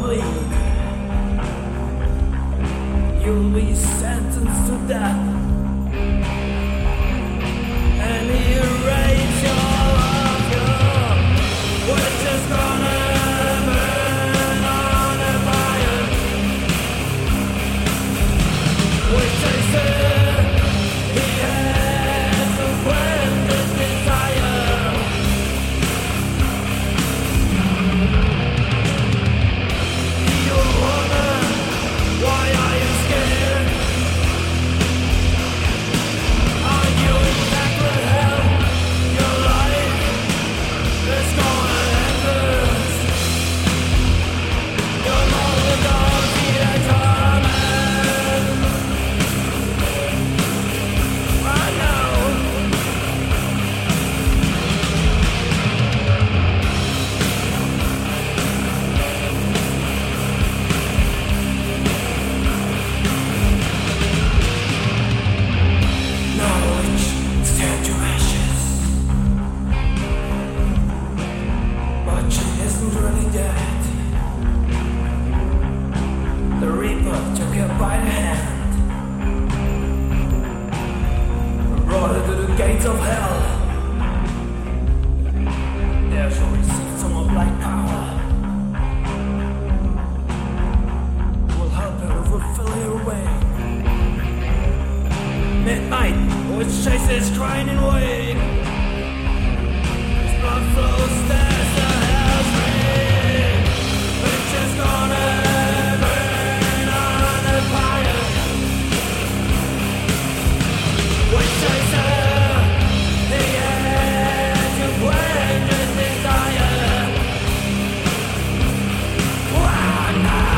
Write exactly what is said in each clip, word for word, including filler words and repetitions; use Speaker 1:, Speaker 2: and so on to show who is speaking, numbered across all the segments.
Speaker 1: bleed. You'll be sentenced to death. And erase all of your wishes gonna burn on a fire. Which they said he has a quench desire. You wonder, why are you scared? Are you in fact with hell? Your life is gonna end this. You're not the dog, the coming. I know. Knowledge is turned to ashes, but she isn't really dead. The Reaper took her by the hand and brought her to the gates of hell. There she'll receive some of black power. Will help her to fulfill her way. Midnight, which chases crying in wake. His blood flows as the hell's ring, which is gonna burn on a fire. Which chaser, he had to quench his desire. Wow, now.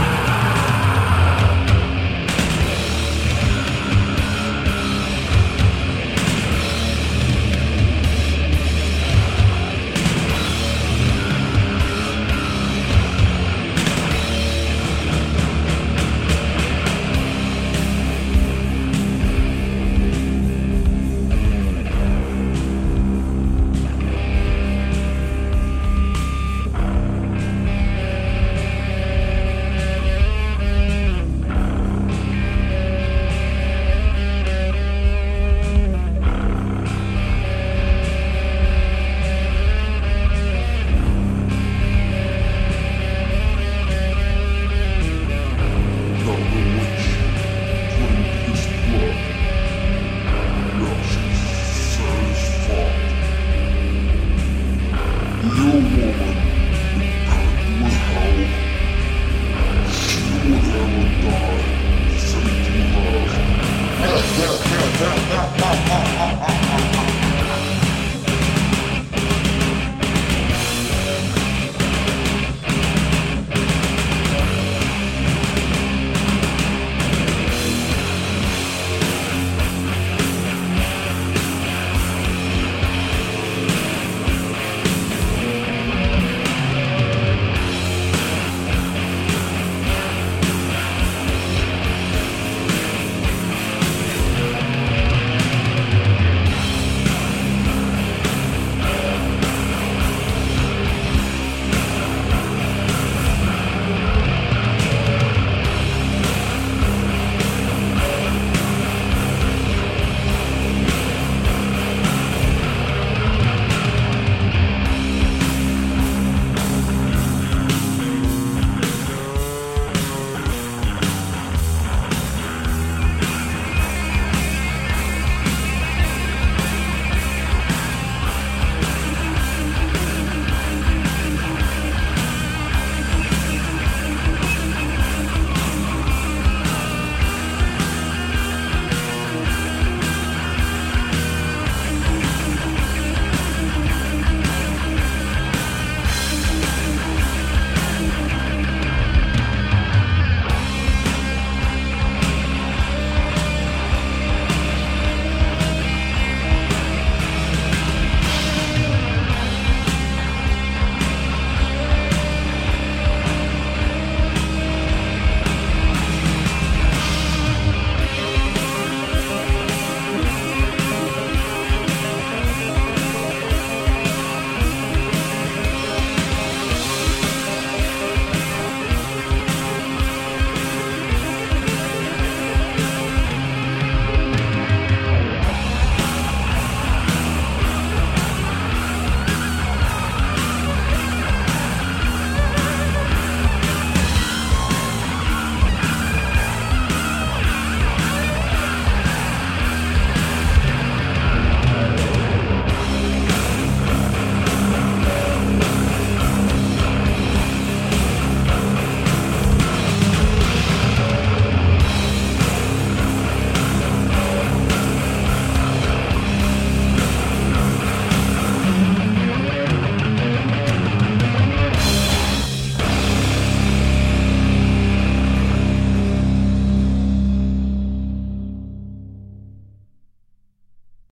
Speaker 2: Ha ha ha ha ha!